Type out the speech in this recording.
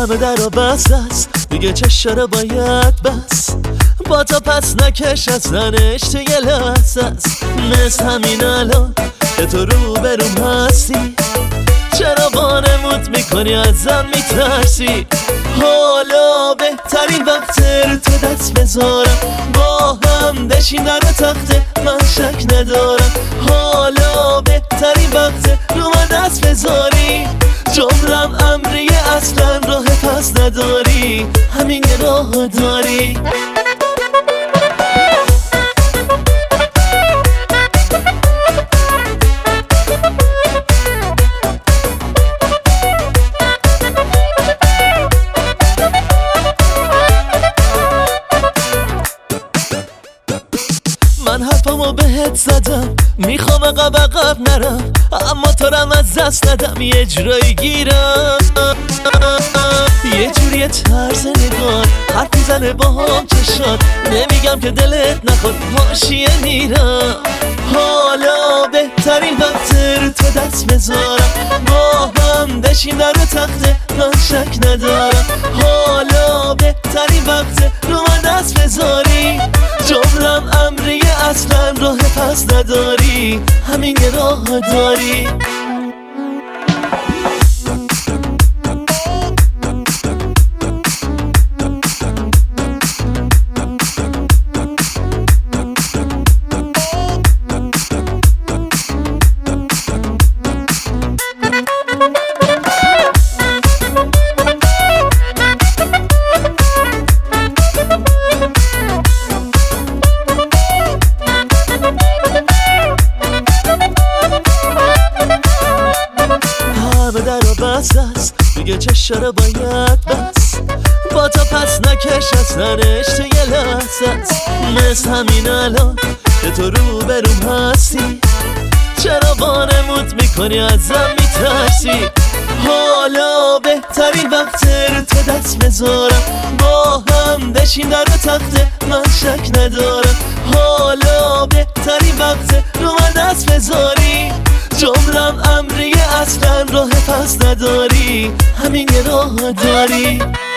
همه در رو بست است دیگه چشا رو باید بس با تا پس نکش از زنش تو یه لحظه است مثل همین الان که تو رو بروم هستی چرا وانمود میکنی ازم میترسی حالا بهترین وقت رو تو دست بذارم با هم بشین در تخته من شک ندارم حالا بهترین وقت رو من دست بذاری جمرم امریه اصلا راه پس نداری همین یه راه داری من حرفمو بهت زدم میخوام عقب نرم اما تو رم از دست ندم یه جورایی گیرم یه جوری طرز نگاه حرف میزنه با هم چشات نمیگم که دلت نخواد حاشیه میرم حالا بهترین وقت رو تو دست بذارم با هم بشین در تخته من شک ندارم حالا بهترین وقت رو من دست بذاری جمرم امریه اصلا راه پس نداری همین یه راه داری همه در رو بست است دیگه چشا رو باید بس با تا پس نکش از زنش تو یه لحظه است مثل همین الان که تو رو بروم هستی چرا وانمود میکنی ازم میترسی حالا بهترین وقت رو تو دست بذارم با هم بشین در تخته من شک ندارم حالا بهترین وقت رو من دست بذاری جمرم امریه اصلا راه پس نداری همین یه راه داری